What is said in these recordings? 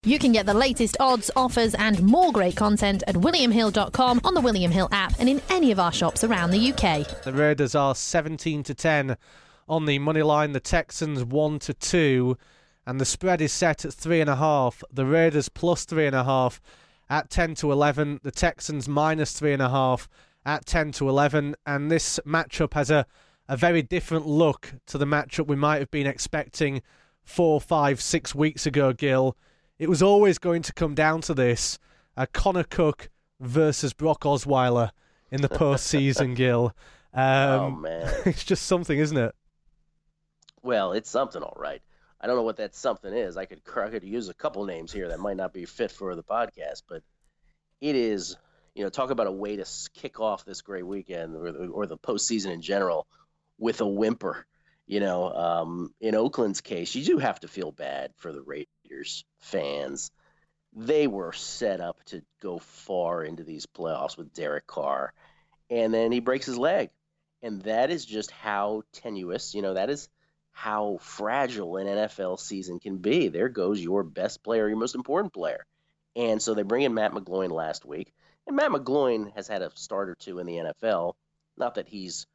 You can get the latest odds, offers and more great content at williamhill.com, on the William Hill app and in any of our shops around the UK. The Raiders are 17-10 on the money line, the Texans 1-2, and the spread is set at 3.5. The Raiders plus 3.5 at 10-11, the Texans minus 3.5 at 10-11, and this matchup has a very different look to the matchup we might have been expecting 4, 5, 6 weeks ago, Gil. It was always going to come down to this, Connor Cook versus Brock Osweiler in the postseason, Gil. Oh, man. It's just something, isn't it? Well, it's something, all right. I don't know what that something is. I could use a couple names here that might not be fit for the podcast, but it is, talk about a way to kick off this great weekend or the postseason in general with a whimper. In Oakland's case, you do have to feel bad for the Raiders fans. They were set up to go far into these playoffs with Derek Carr, and then he breaks his leg. And that is just how tenuous, that is how fragile an NFL season can be. There goes your best player, your most important player. And so they bring in Matt McGloin last week. And Matt McGloin has had a start or two in the NFL. Not that he's,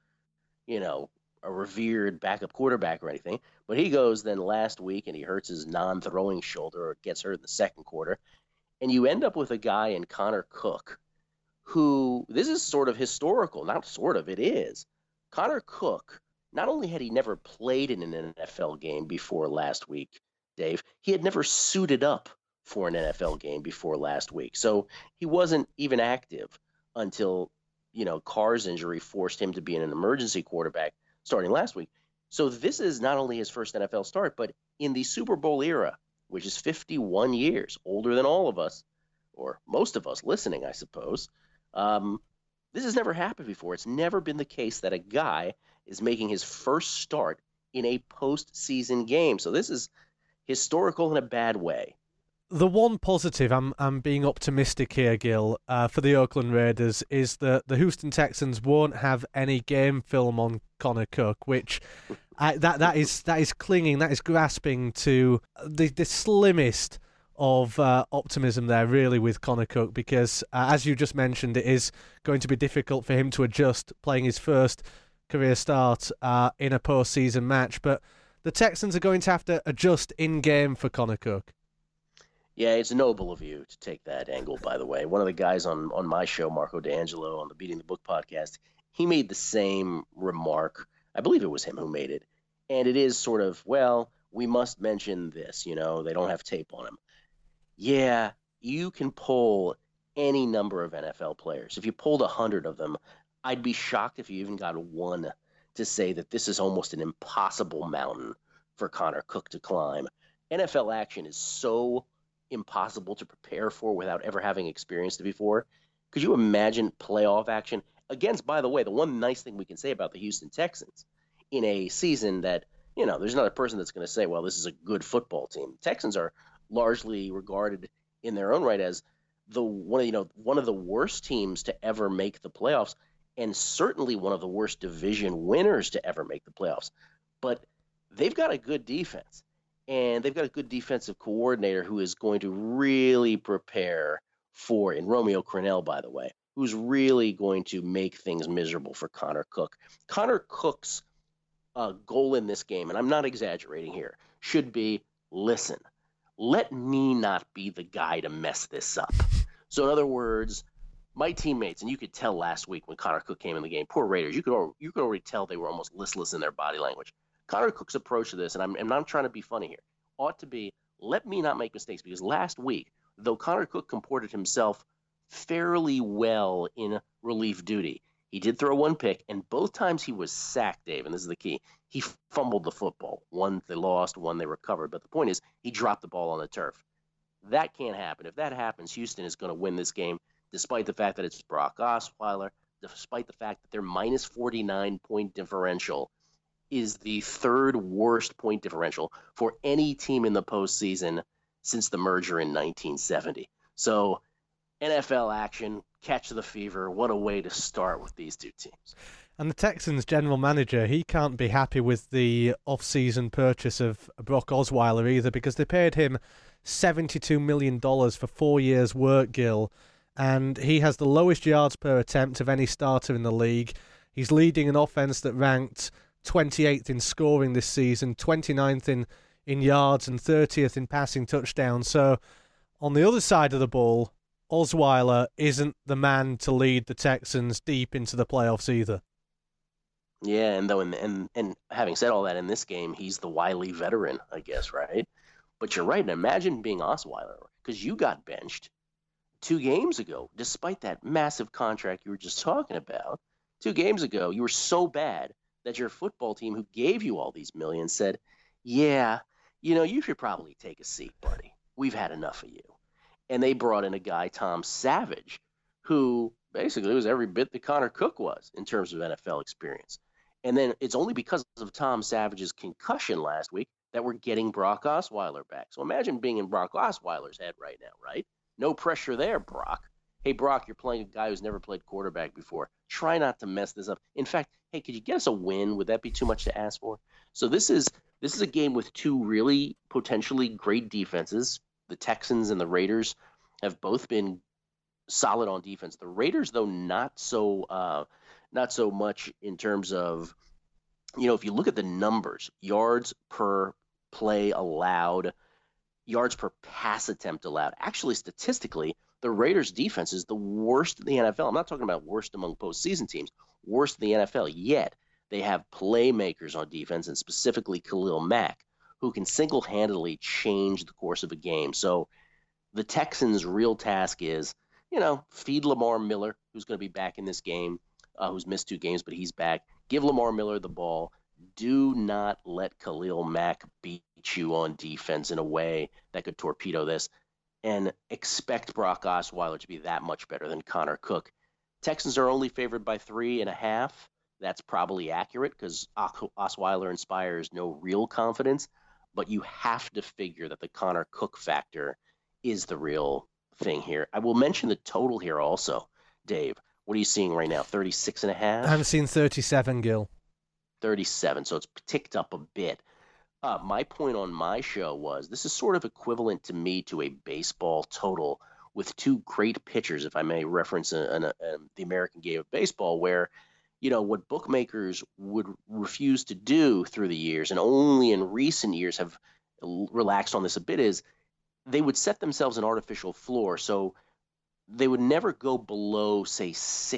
a revered backup quarterback or anything, but he goes then last week and he hurts his non-throwing shoulder or gets hurt in the second quarter. And you end up with a guy in Connor Cook who, this is sort of historical, not sort of, it is. Connor Cook, not only had he never played in an NFL game before last week, Dave, he had never suited up for an NFL game before last week. So he wasn't even active until, Carr's injury forced him to be an emergency quarterback starting last week. So this is not only his first NFL start, but in the Super Bowl era, which is 51 years, older than all of us, or most of us listening, I suppose. This has never happened before. It's never been the case that a guy is making his first start in a postseason game. So this is historical in a bad way. The one positive, I'm being optimistic here, Gil, for the Oakland Raiders is that the Houston Texans won't have any game film on Connor Cook, which that is clinging, that is grasping to the slimmest of optimism there, really, with Connor Cook, because as you just mentioned, it is going to be difficult for him to adjust playing his first career start in a postseason match. But the Texans are going to have to adjust in-game for Connor Cook. Yeah, it's noble of you to take that angle, by the way. One of the guys on my show, Marco D'Angelo, on the Beating the Book podcast, he made the same remark. I believe it was him who made it. And it is sort of, well, we must mention this, they don't have tape on him. Yeah, you can pull any number of NFL players. If you pulled 100 of them, I'd be shocked if you even got one to say that this is almost an impossible mountain for Connor Cook to climb. NFL action is so impossible to prepare for without ever having experienced it before. Could you imagine playoff action against, by the way, the one nice thing we can say about the Houston Texans in a season that, there's not a person that's going to say, well, this is a good football team. The Texans are largely regarded in their own right as one of the worst teams to ever make the playoffs, and certainly one of the worst division winners to ever make the playoffs. But they've got a good defense. And they've got a good defensive coordinator who is going to really prepare for, in Romeo Crennel, by the way, who's really going to make things miserable for Connor Cook. Connor Cook's goal in this game, and I'm not exaggerating here, should be, listen, let me not be the guy to mess this up. So in other words, my teammates, and you could tell last week when Connor Cook came in the game, poor Raiders, you could already tell they were almost listless in their body language. Connor Cook's approach to this, and I'm not trying to be funny here, ought to be, let me not make mistakes, because last week, though Connor Cook comported himself fairly well in relief duty, he did throw one pick, and both times he was sacked, Dave, and this is the key. He fumbled the football. One they lost, one they recovered, but the point is he dropped the ball on the turf. That can't happen. If that happens, Houston is going to win this game, despite the fact that it's Brock Osweiler, despite the fact that their minus 49-point differential is the third worst point differential for any team in the postseason since the merger in 1970. So NFL action, catch the fever. What a way to start with these two teams. And the Texans general manager, he can't be happy with the off-season purchase of Brock Osweiler either, because they paid him $72 million for 4 years' work, Gil. And he has the lowest yards per attempt of any starter in the league. He's leading an offense that ranked 28th in scoring this season, 29th in yards, and 30th in passing touchdowns. So on the other side of the ball, Osweiler isn't the man to lead the Texans deep into the playoffs either. Yeah, and having said all that, in this game, he's the wily veteran, I guess, right? But you're right. And imagine being Osweiler, because you got benched 2 games ago, despite that massive contract you were just talking about. 2 games ago, you were so bad that your football team, who gave you all these millions, said, yeah, you should probably take a seat, buddy. We've had enough of you. And they brought in a guy, Tom Savage, who basically was every bit that Connor Cook was in terms of NFL experience. And then it's only because of Tom Savage's concussion last week that we're getting Brock Osweiler back. So imagine being in Brock Osweiler's head right now, right? No pressure there, Brock. Hey, Brock, you're playing a guy who's never played quarterback before. Try not to mess this up. In fact, hey, could you get us a win? Would that be too much to ask for? So this is a game with 2 really potentially great defenses. The Texans and the Raiders have both been solid on defense. The Raiders, though, not so much in terms of, if you look at the numbers, yards per play allowed, yards per pass attempt allowed. Actually, statistically, the Raiders' defense is the worst in the NFL. I'm not talking about worst among postseason teams, worst in the NFL. Yet they have playmakers on defense, and specifically Khalil Mack, who can single-handedly change the course of a game. So the Texans' real task is, feed Lamar Miller, who's going to be back in this game, who's missed 2 games, but he's back. Give Lamar Miller the ball. Do not let Khalil Mack beat you on defense in a way that could torpedo this, and expect Brock Osweiler to be that much better than Connor Cook. Texans are only favored by 3.5. That's probably accurate because Osweiler inspires no real confidence, but you have to figure that the Connor Cook factor is the real thing here. I will mention the total here also, Dave. What are you seeing right now? 36.5? I'm seeing 37, Gil. 37, so it's ticked up a bit. My point on my show was this is sort of equivalent to me to a baseball total with 2 great pitchers, if I may reference the American game of baseball, where, what bookmakers would refuse to do through the years, and only in recent years have relaxed on this a bit, is they would set themselves an artificial floor. So they would never go below, say,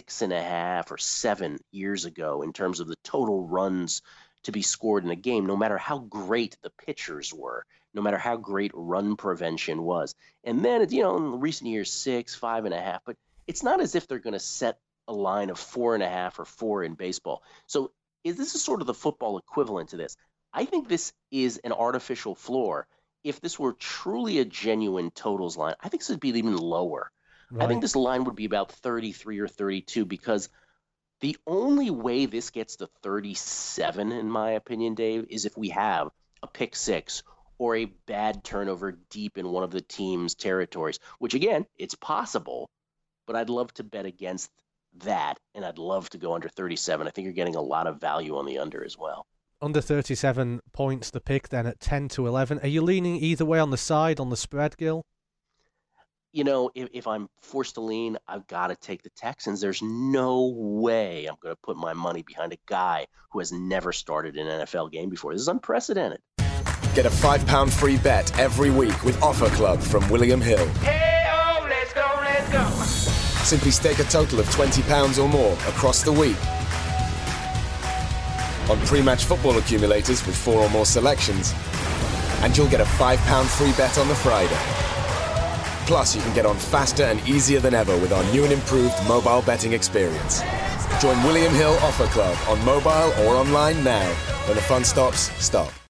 6.5 or 7 years ago in terms of the total runs to be scored in a game, no matter how great the pitchers were, no matter how great run prevention was. And then, in recent years, 6, 5.5, but it's not as if they're going to set a line of 4.5 or 4 in baseball. So this is sort of the football equivalent to this. I think this is an artificial floor. If this were truly a genuine totals line, I think this would be even lower. Right. I think this line would be about 33 or 32 because the only way this gets to 37, in my opinion, Dave, is if we have a pick 6 or a bad turnover deep in one of the team's territories, which, again, it's possible, but I'd love to bet against that, and I'd love to go under 37. I think you're getting a lot of value on the under as well. Under 37 points, the pick then at 10 to 11. Are you leaning either way on the side, on the spread, Gil? If I'm forced to lean, I've got to take the Texans. There's no way I'm going to put my money behind a guy who has never started an NFL game before. This is unprecedented. Get a £5 free bet every week with Offer Club from William Hill. Hey-oh, let's go, let's go. Simply stake a total of £20 or more across the week on pre-match football accumulators with 4 or more selections, and you'll get a £5 free bet on the Friday. Plus, you can get on faster and easier than ever with our new and improved mobile betting experience. Join William Hill Offer Club on mobile or online now. When the fun stops, stop.